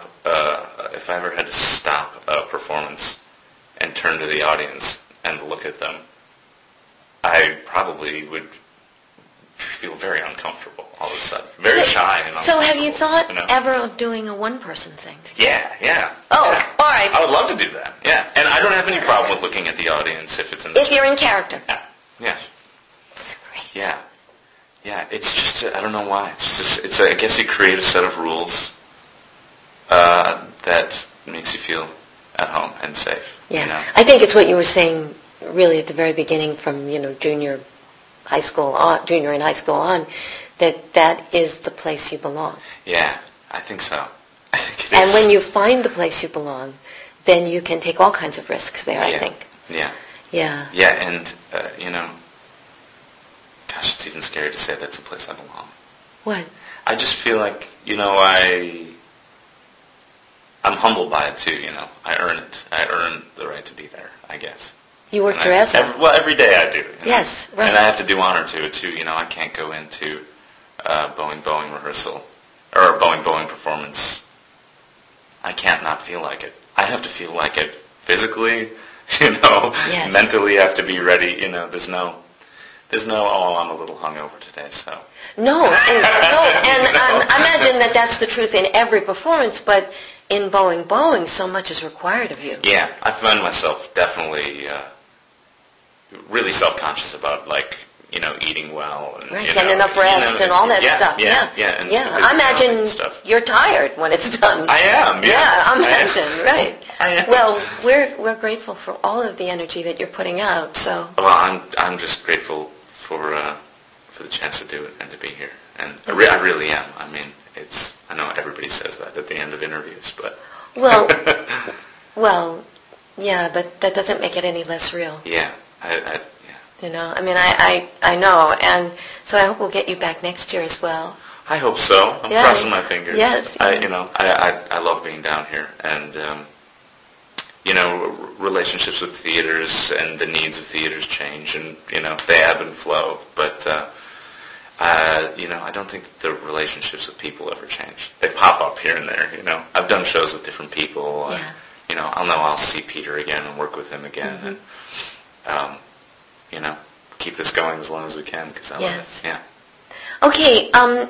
D: to stop a performance and turn to the audience and look at them, I probably would feel very uncomfortable all of a sudden. Very shy and uncomfortable.
A: So have you thought ever of doing a one-person thing?
D: Yeah.
A: Oh,
D: yeah.
A: All right.
D: I would love to do that, yeah. And I don't have any problem with looking at the audience if it's in
A: If you're in character.
D: Yeah.
A: That's great.
D: Yeah, it's just, I don't know why. I guess you create a set of rules that makes you feel at home and safe.
A: Yeah. I think it's what you were saying really at the very beginning from, junior and high school on, that is the place you belong.
D: Yeah, I think so. I think it
A: and
D: is.
A: when you find the place you belong, then you can take all kinds of risks there, I think.
D: Yeah.
A: Yeah.
D: Yeah, and, gosh, it's even scary to say that's the place I belong.
A: What?
D: I just feel like, I'm humbled by it too, I earn it. I earn the right to be there, I guess.
A: You work your ass off.
D: Every day I do.
A: Yes, right.
D: And I have to do honor to it too. I can't go into Boeing rehearsal or a Boeing performance, I can't not feel like it. I have to feel like it physically,
A: Yes.
D: mentally I have to be ready, there's no, oh, I'm a little hungover today, so.
A: No, and I imagine that that's the truth in every performance, but in Boeing, so much is required of you.
D: Yeah, I find myself definitely really self-conscious about, eating well. And,
A: Right, getting enough rest and all that stuff.
D: Yeah. And
A: I imagine you're tired when it's done.
D: I am, yeah.
A: Yeah, I imagine, right.
D: I am.
A: Well, we're grateful for all of the energy that you're putting out, so.
D: Well, I'm just grateful for the chance to do it and to be here. And I really am. I mean, I know everybody says that at the end of interviews, but...
A: Well, yeah, but that doesn't make it any less real.
D: Yeah,
A: I know, and so I hope we'll get you back next year as well.
D: I hope so. I'm crossing my fingers.
A: Yes.
D: I love being down here, and relationships with theaters and the needs of theaters change, and they ebb and flow. But I don't think the relationships with people ever change. They pop up here and there. I've done shows with different people.
A: Yeah.
D: I'll see Peter again and work with him again, and keep this going as long as we can because I love it. Yeah.
A: Okay.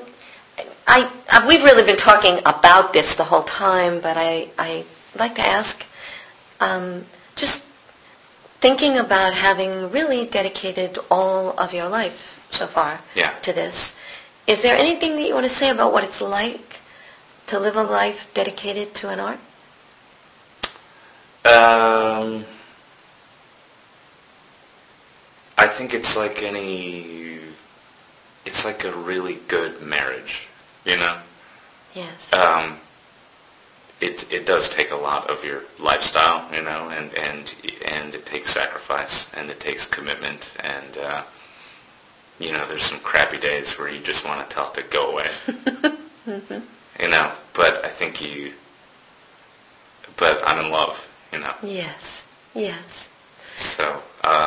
A: We've really been talking about this the whole time, but I'd like to ask, just thinking about having really dedicated all of your life so far to this, is there anything that you want to say about what it's like to live a life dedicated to an art?
D: I think it's like a really good marriage,
A: Yes.
D: It does take a lot of your lifestyle, and it takes sacrifice, and it takes commitment, and, there's some crappy days where you just want to tell it to go away, but I think but I'm in love,
A: Yes.
D: So,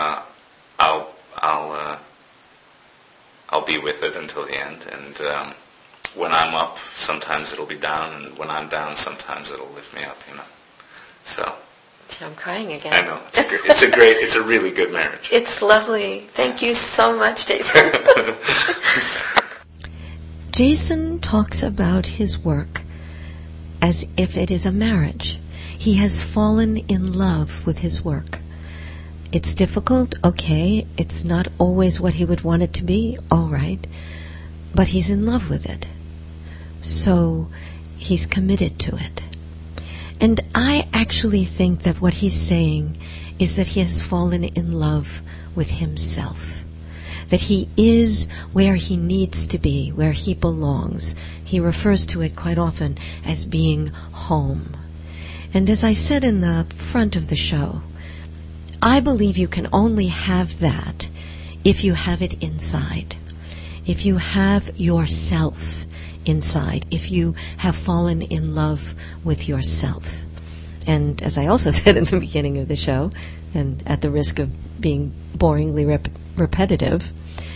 D: I'll be with it until the end, and when I'm up, sometimes it'll be down, and when I'm down, sometimes it'll lift me up, So.
A: I'm crying again.
D: I know. It's a really good marriage.
A: It's lovely. Thank you so much, Jason. Jason talks about his work as if it is a marriage. He has fallen in love with his work. It's difficult, okay. It's not always what he would want it to be, all right. But he's in love with it. So he's committed to it. And I actually think that what he's saying is that he has fallen in love with himself. That he is where he needs to be, where he belongs. He refers to it quite often as being home. And as I said in the front of the show, I believe you can only have that if you have it inside. If you have yourself inside, if you have fallen in love with yourself. And as I also said in the beginning of the show, and at the risk of being boringly repetitive,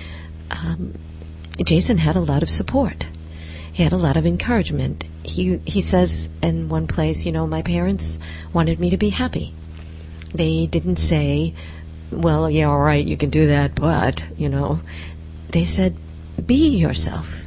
A: Jason had a lot of support. He had a lot of encouragement. He says in one place, my parents wanted me to be happy. They didn't say, well, yeah, all right, you can do that, but, they said, be yourself.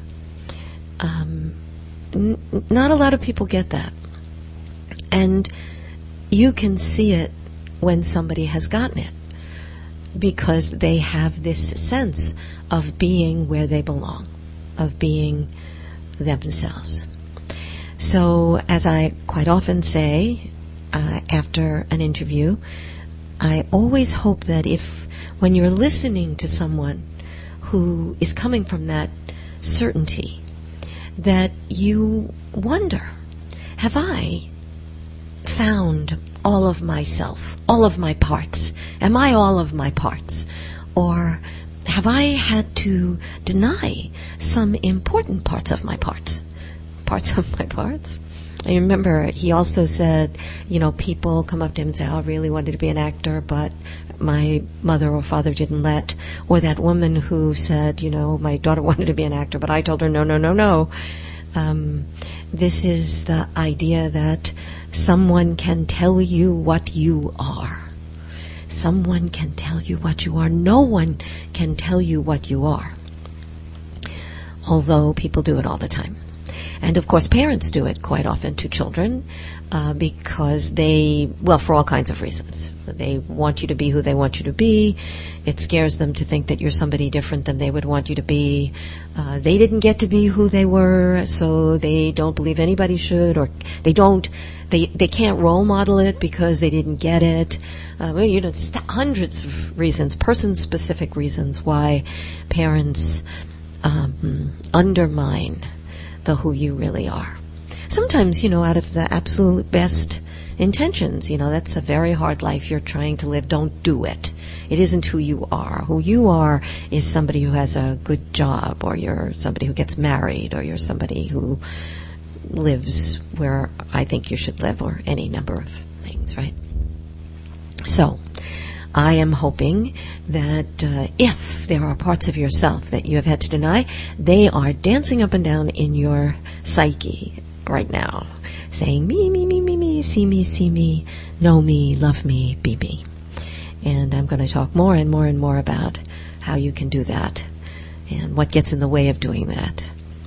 A: Not a lot of people get that. And you can see it when somebody has gotten it, because they have this sense of being where they belong, of being themselves. So, as I quite often say after an interview, I always hope that when you're listening to someone who is coming from that certainty, that you wonder, have I found all of myself, all of my parts? Am I all of my parts? Or have I had to deny some important parts of my parts? Parts of my parts? I remember he also said, people come up to him and say, I really wanted to be an actor, but my mother or father didn't let. Or that woman who said, my daughter wanted to be an actor, but I told her, no. This is the idea that someone can tell you what you are. Someone can tell you what you are. No one can tell you what you are. Although people do it all the time. And of course, parents do it quite often to children because for all kinds of reasons. They want you to be who they want you to be. It scares them to think that you're somebody different than they would want you to be. They didn't get to be who they were, so they don't believe anybody should, or they can't role model it because they didn't get it. Hundreds of reasons, person-specific reasons why parents undermine the who you really are. Sometimes, out of the absolute best intentions, that's a very hard life you're trying to live. Don't do it. It isn't who you are. Who you are is somebody who has a good job, or you're somebody who gets married, or you're somebody who lives where I think you should live, or any number of things, right? So, I am hoping that if there are parts of yourself that you have had to deny, they are dancing up and down in your psyche right now, saying, me, see me, know me, love me, be me. And I'm going to talk more and more and more about how you can do that and what gets in the way of doing that.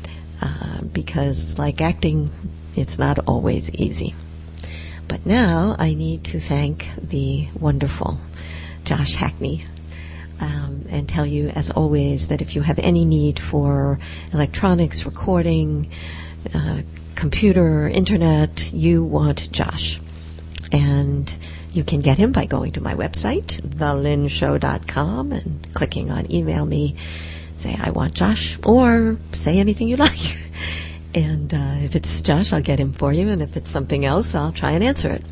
A: Because like acting, it's not always easy. But now I need to thank the wonderful Josh Hackney, and tell you, as always, that if you have any need for electronics, recording, computer, internet, you want Josh. And you can get him by going to my website, thelynshow.com, and clicking on email me, say, I want Josh, or say anything you like. And if it's Josh, I'll get him for you, and if it's something else, I'll try and answer it.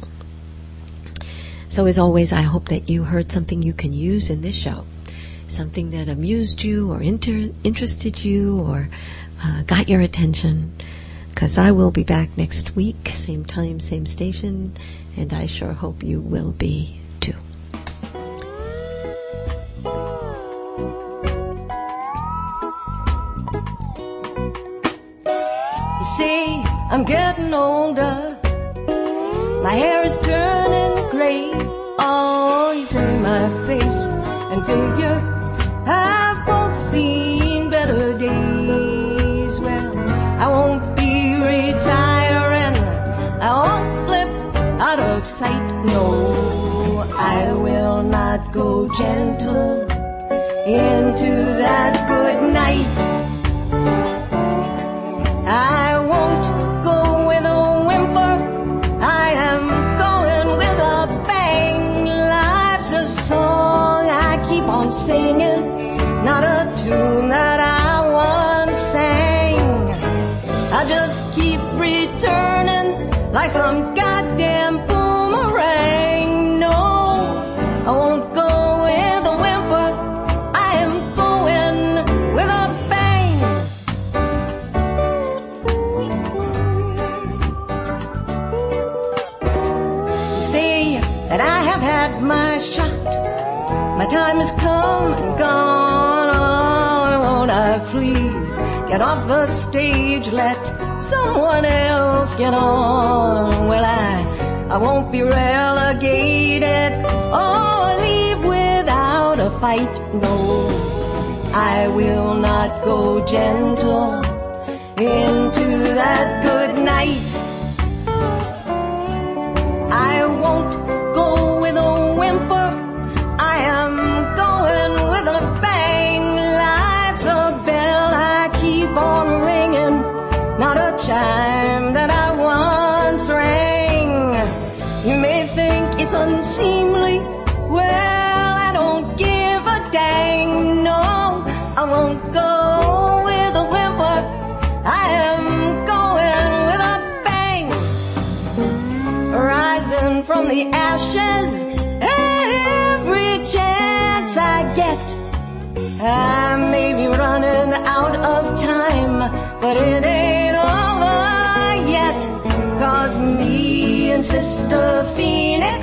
A: So as always, I hope that you heard something you can use in this show, something that amused you or interested you or got your attention, because I will be back next week, same time, same station, and I sure hope you will be too.
B: You see, I'm getting older. My hair is turning gray. Oh, you see my face and figure have both seen better days. Well, I won't be retiring. I won't slip out of sight. No, I will not go gentle into that good night. I won't go with a whimper. I am going with a bang. Life's a song I keep on singing, not a tune that I once sang. I just keep returning like some goddamn boomerang. No, I won't go with a whimper. I am going with a bang. You see that I have had my shot. My time has come and gone. Oh, won't I please get off the stage, let someone else get on? Well, I won't be relegated or leave without a fight. No, I will not go gentle into that good night. I won't go with a whimper. I am going with a bang. Life's a bell I keep on ringing, not a chime that I once rang. You may think it's unseemly. Well, I don't give a dang. No, I won't go with a whimper. I am going with a bang. Rising from the ashes every chance I get. I may be running out of time, but it ain't over yet. 'Cause Sister Phoenix.